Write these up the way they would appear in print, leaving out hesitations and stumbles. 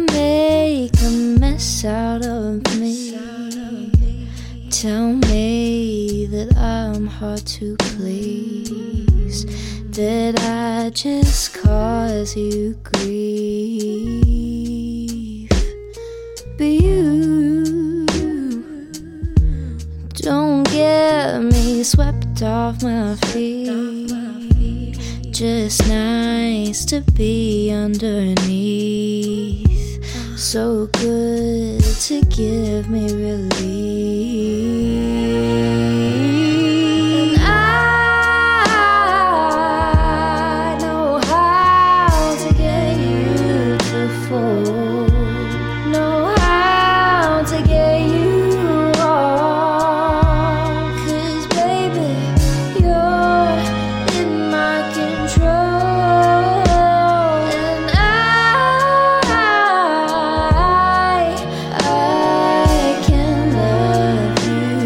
make a mess out of me. Tell me that I'm hard to please, that I just cause you grief. But you don't get me swept off my feet. Just nice to be underneath. So good to give me relief. And I know how to get you to fall, know how to get you wrong. 'Cause baby, you're in my control. And I can love you,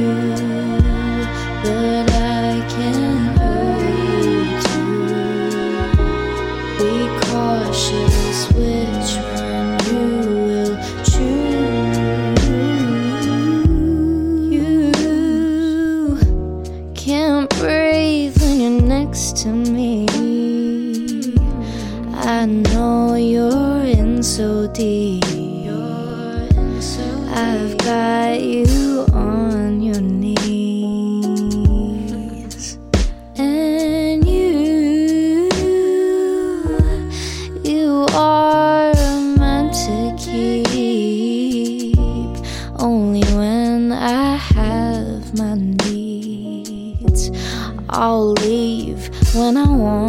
but I can hurt you too. Be cautious which one you will choose. You can't breathe when you're next to me. I know you're in so deep. I've got you on your knees. And you are a man to keep. Only when I have my needs. I'll leave when I want